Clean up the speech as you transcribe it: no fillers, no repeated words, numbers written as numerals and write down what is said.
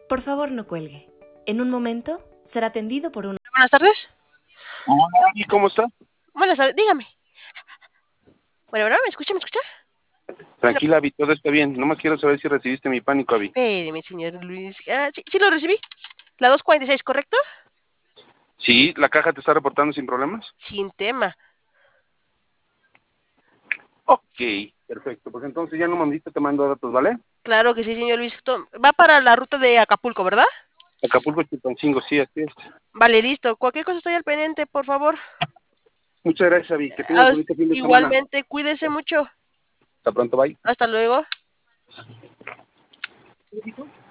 Por favor, no cuelgue. En un momento será atendido por un... Buenas tardes. Hola, ¿y cómo está? Buenas tardes, dígame. Bueno, ¿me escucha? ¿Me escucha? Tranquila, Abby, todo está bien. Nomás quiero saber si recibiste mi pánico, Abby. Espéreme, señor Luis. Sí lo recibí. La 246, ¿correcto? Sí, la caja te está reportando sin problemas. Sin tema. Ok, perfecto. Pues entonces ya no mandiste, te mando datos, ¿vale? Claro que sí, señor Luis. Va para la ruta de Acapulco, ¿verdad? Acapulco, Chilpancingo, sí, así es. Vale, listo. Cualquier cosa estoy al pendiente, por favor. Muchas gracias, Abby. Que tengas bonito fin de semana. Igualmente, cuídese mucho. Hasta pronto, bye. Hasta luego.